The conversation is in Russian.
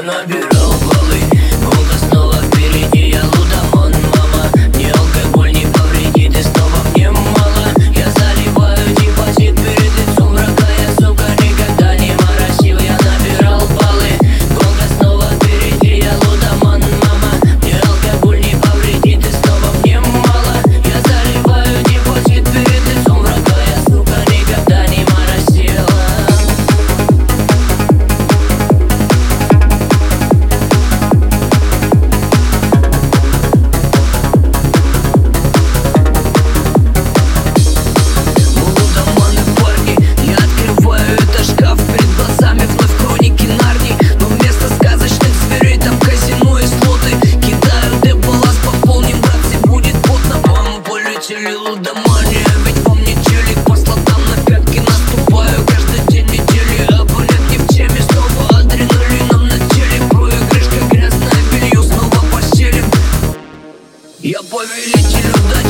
набирал баллы, гонка снова впереди, я лудоман, мама. Ни алкоголь не повредит, и снова мне мало. Я заливаю депозит перед лицом врага, я, сука, никогда не моросил. Я набирал баллы, гонка снова впереди, я лудоман, мама. Ни алкоголь не повредит, и снова мне мало. Я заливаю депозит перед лицом врага, я, сука, никогда не моросил. Лудомания, ведь во мне челик по слотам на пятки наступаю каждый день недели. Абонент не в теме, снова адреналином на теле. Проигрыш как грязное белье, снова постелим. Я повелитель удачи.